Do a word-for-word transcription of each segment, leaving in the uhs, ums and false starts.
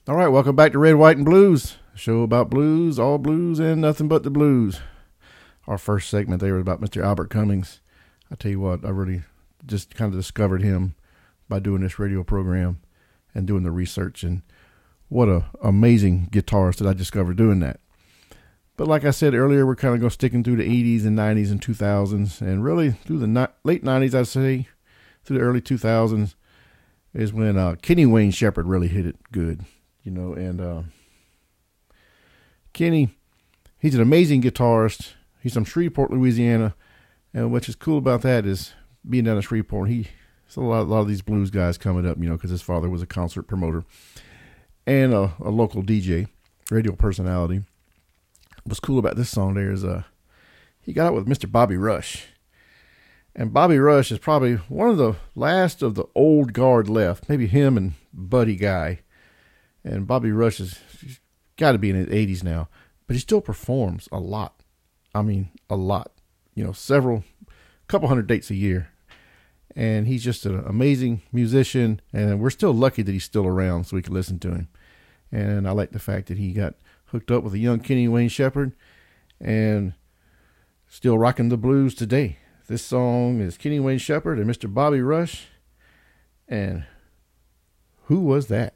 All right, welcome back to Red, White, and Blues, a show about blues, all blues, and nothing but the blues. Our first segment there was about Mister Albert Cummings. I tell you what, I really just kind of discovered him by doing this radio program and doing the research, and what a amazing guitarist that I discovered doing that. But like I said earlier, we're kind of going sticking through the eighties and nineties and two thousands, and really through the ni- late nineties, I'd say, through the early two thousands is when uh, Kenny Wayne Shepherd really hit it good. You know, and uh, Kenny, he's an amazing guitarist. He's from Shreveport, Louisiana, and what's just cool about that is being down in Shreveport, he saw a lot, a lot of these blues guys coming up, you know, because his father was a concert promoter and a, a local D J, radio personality. What's cool about this song there is uh, he got out with Mister Bobby Rush, and Bobby Rush is probably one of the last of the old guard left, maybe him and Buddy Guy. And Bobby Rush has got to be in his eighties now, but he still performs a lot. I mean, a lot. You know, several, couple hundred dates a year. And he's just an amazing musician, and we're still lucky that he's still around so we can listen to him. And I like the fact that he got hooked up with a young Kenny Wayne Shepherd and still rocking the blues today. This song is Kenny Wayne Shepherd and Mister Bobby Rush. And Who Was That?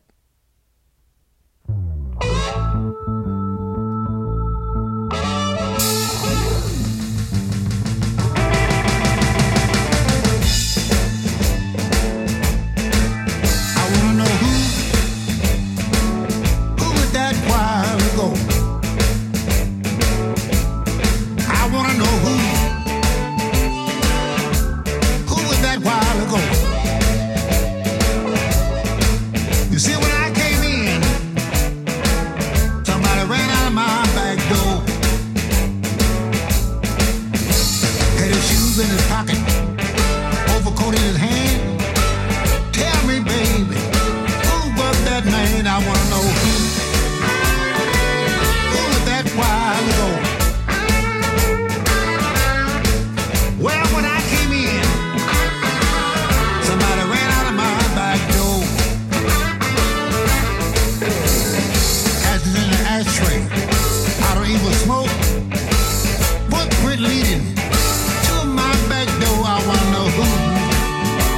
Leading to my back door, I wanna know who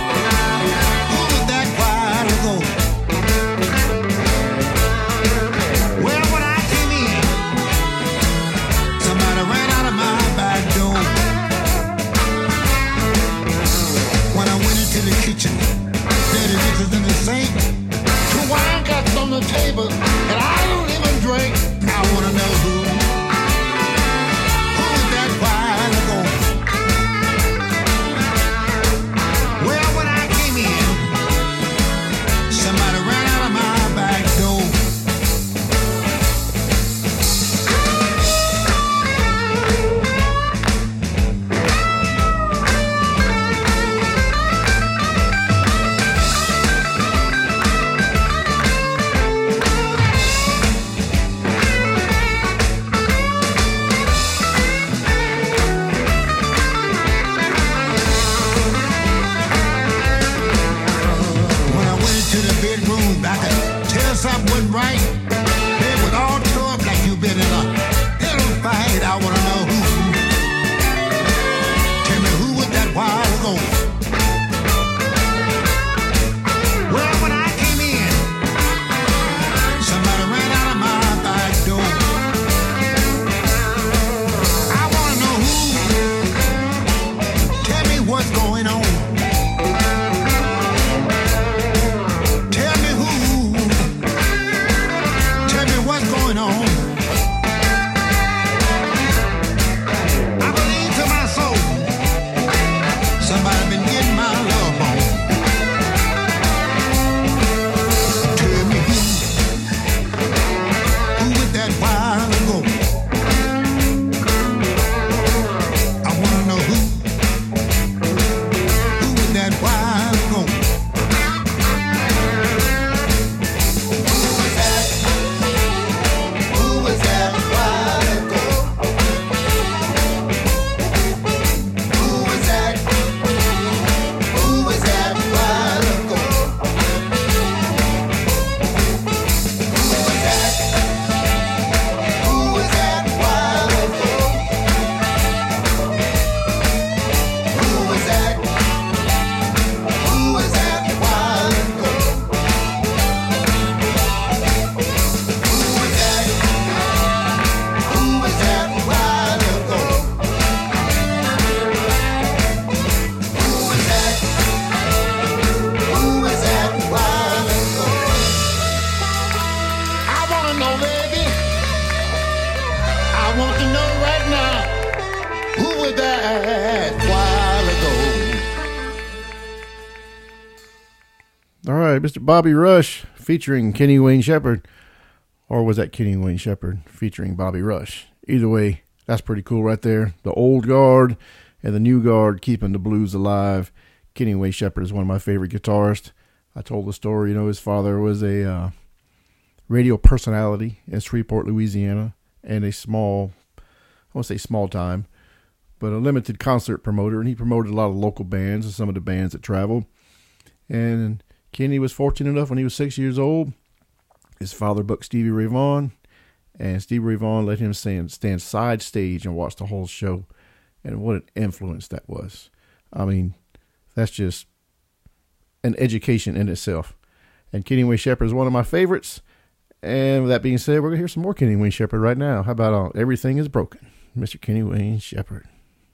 right, Mister Bobby Rush featuring Kenny Wayne Shepherd. Or was that Kenny Wayne Shepherd featuring Bobby Rush? Either way, that's pretty cool right there. The old guard and the new guard keeping the blues alive. Kenny Wayne Shepherd is one of my favorite guitarists. I told the story, you know, his father was a uh, radio personality in Shreveport, Louisiana, and a small, I won't say small time, but a limited concert promoter, and he promoted a lot of local bands and some of the bands that traveled. And Kenny was fortunate enough when he was six years old, his father booked Stevie Ray Vaughan, and Stevie Ray Vaughan let him stand, stand side stage and watch the whole show. And what an influence that was. I mean, that's just an education in itself. And Kenny Wayne Shepherd is one of my favorites. And with that being said, we're going to hear some more Kenny Wayne Shepherd right now. How about uh, Everything is Broken? Mister Kenny Wayne Shepherd.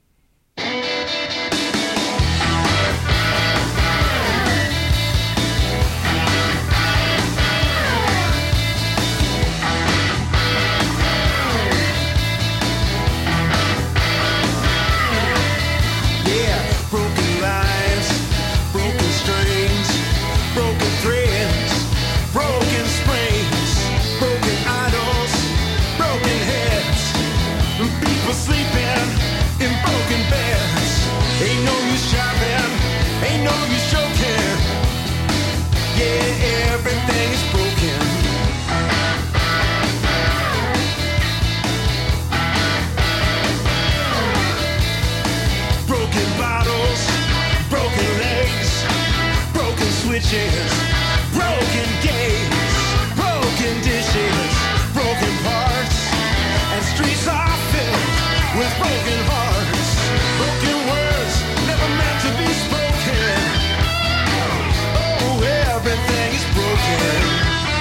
Broken gates, broken dishes, broken parts, and streets are filled with broken hearts, broken words never meant to be spoken. Oh, everything is broken.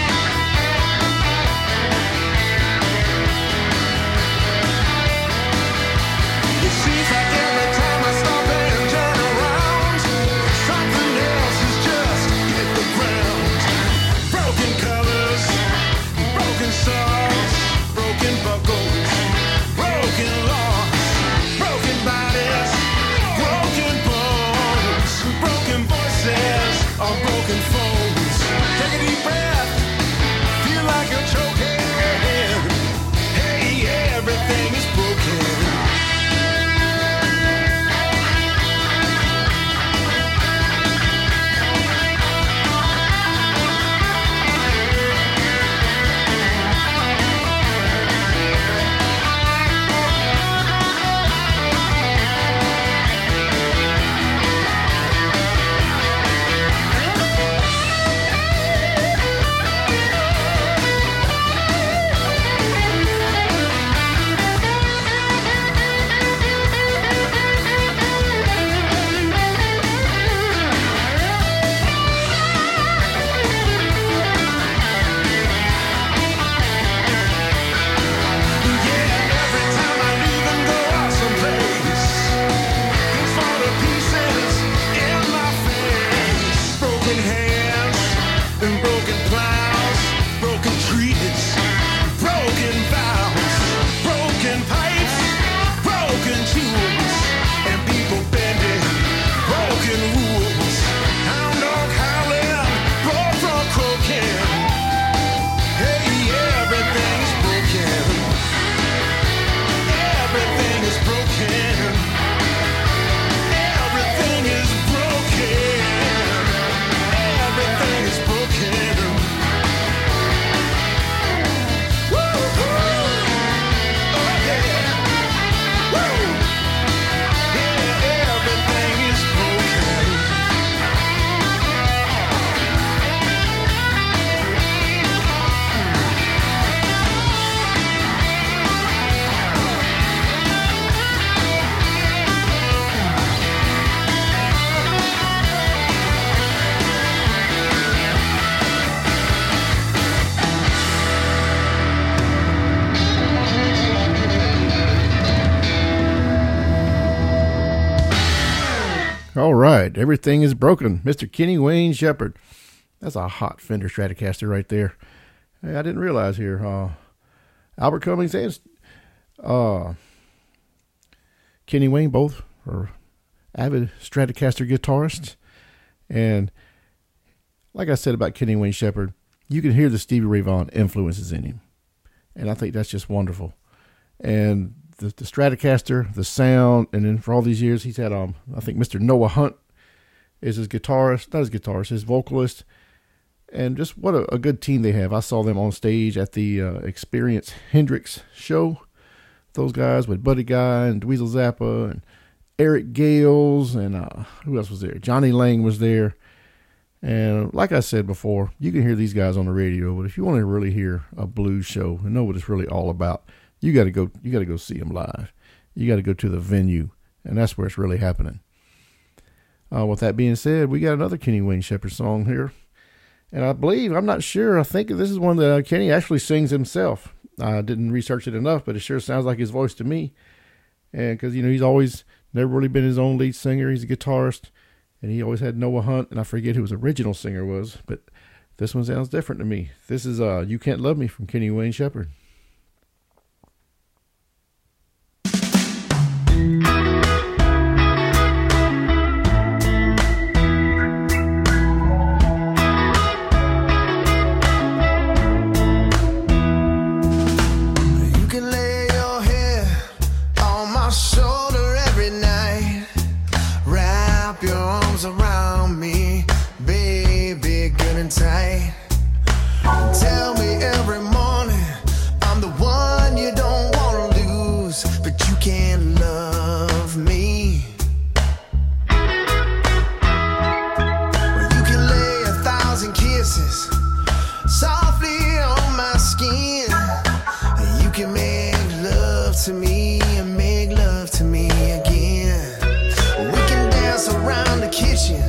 It seems like every time I stop and turn around, something else is just hit the ground. Broken colors, broken songs, broken buckles, broken laws, broken bodies, broken bones, broken voices on broken phones. Take a deep breath, feel like you're choking. Hey, everything is broken. All right, Everything is Broken, Mister Kenny Wayne Shepherd. That's a hot Fender Stratocaster right there. Hey, I didn't realize here, uh, Albert Cummings and uh, Kenny Wayne both are avid Stratocaster guitarists. And like I said about Kenny Wayne Shepherd, you can hear the Stevie Ray Vaughan influences in him. And I think that's just wonderful. And the, the Stratocaster, the sound, and then for all these years, he's had, um, I think Mister Noah Hunt is his guitarist, not his guitarist, his vocalist. And just what a, a good team they have. I saw them on stage at the uh, Experience Hendrix show. Those guys with Buddy Guy and Dweezil Zappa and Eric Gales and uh, who else was there? Johnny Lang was there. And like I said before, you can hear these guys on the radio, but if you want to really hear a blues show and know what it's really all about, you got to go. You got to go see them live. You got to go to the venue, and that's where it's really happening. Uh, with that being said, we got another Kenny Wayne Shepherd song here, and I believe I'm not sure. I think this is one that uh, Kenny actually sings himself. I didn't research it enough, but it sure sounds like his voice to me. And because, you know, he's always never really been his own lead singer. He's a guitarist, and he always had Noah Hunt, and I forget who his original singer was, but this one sounds different to me. This is uh, You Can't Love Me from Kenny Wayne Shepherd. Around me, baby, good and tight. Tell me every morning I'm the one you don't want to lose, but you can't love me. Well, you can lay a thousand kisses softly on my skin. You can make love to me and make love to me again. We can dance around the kitchen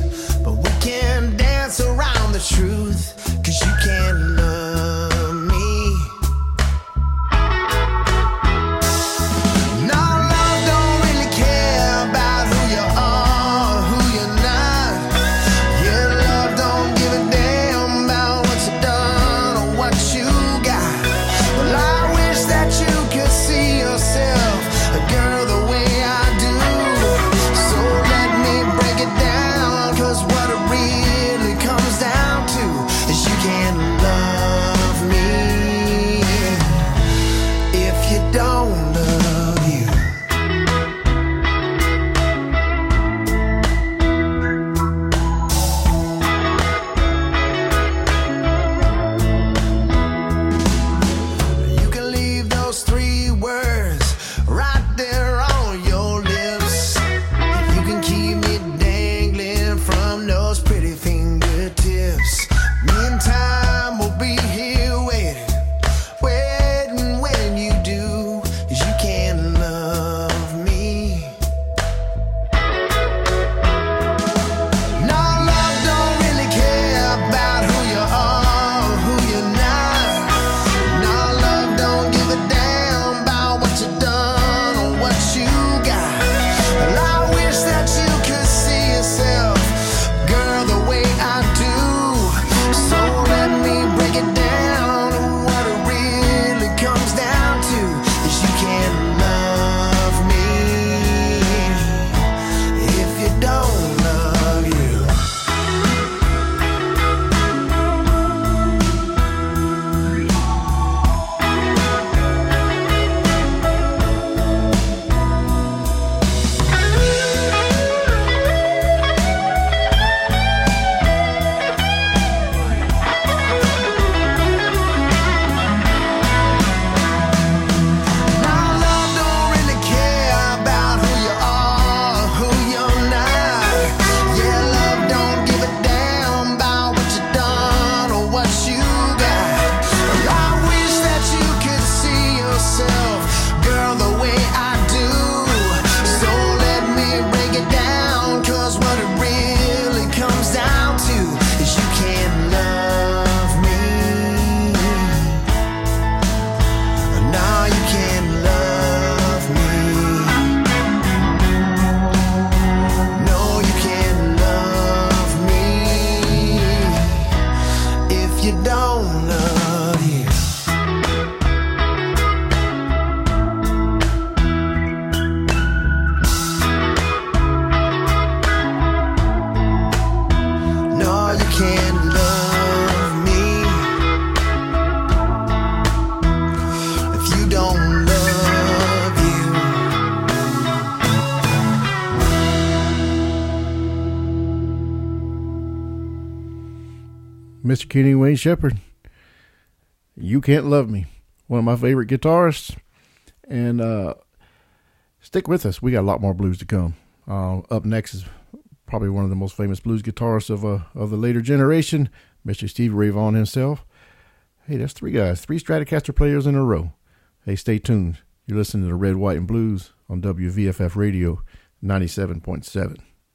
Mister Kenny Wayne Shepherd. You Can't Love Me. One of my favorite guitarists. And uh, stick with us. We got a lot more blues to come. Uh, up next is probably one of the most famous blues guitarists of uh, of the later generation, Mister Stevie Ray Vaughan himself. Hey, that's three guys, three Stratocaster players in a row. Hey, stay tuned. You're listening to the Red, White, and Blues on W V F F Radio ninety-seven point seven.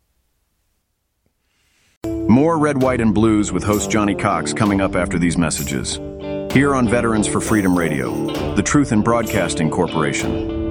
More Red, White, and Blues with host Johnny Cox coming up after these messages. Here on Veterans for Freedom Radio, the Truth in Broadcasting Corporation.